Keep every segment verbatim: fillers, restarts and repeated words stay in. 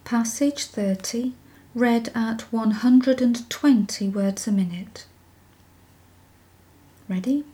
Passage thirty, read at one hundred twenty words a minute. Ready?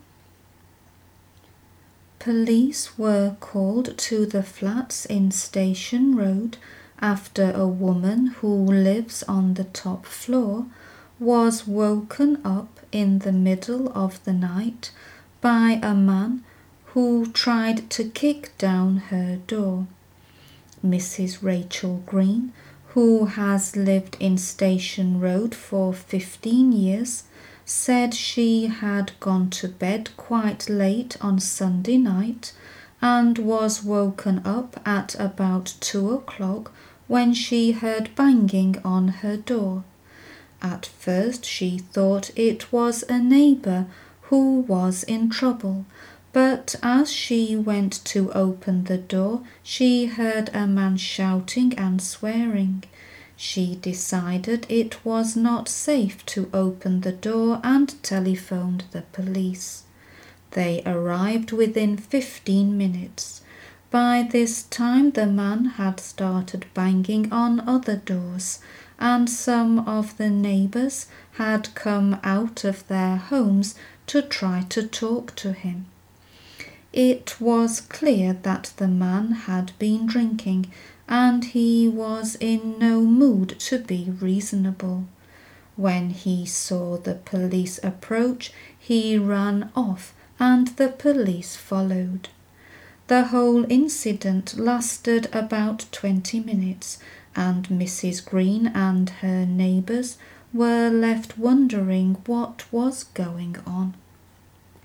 Police were called to the flats in Station Road after a woman who lives on the top floor was woken up in the middle of the night by a man who tried to kick down her door. Missus Rachel Green, who has lived in Station Road for fifteen years, said she had gone to bed quite late on Sunday night and was woken up at about two o'clock when she heard banging on her door. At first she thought it was a neighbour who was in trouble, but as she went to open the door, she heard a man shouting and swearing. She decided it was not safe to open the door and telephoned the police. They arrived within fifteen minutes. By this time the man had started banging on other doors, and some of the neighbours had come out of their homes to try to talk to him. It was clear that the man had been drinking, and he was in no mood to be reasonable. When he saw the police approach, he ran off, and the police followed. The whole incident lasted about twenty minutes, and Missus Green and her neighbours were left wondering what was going on.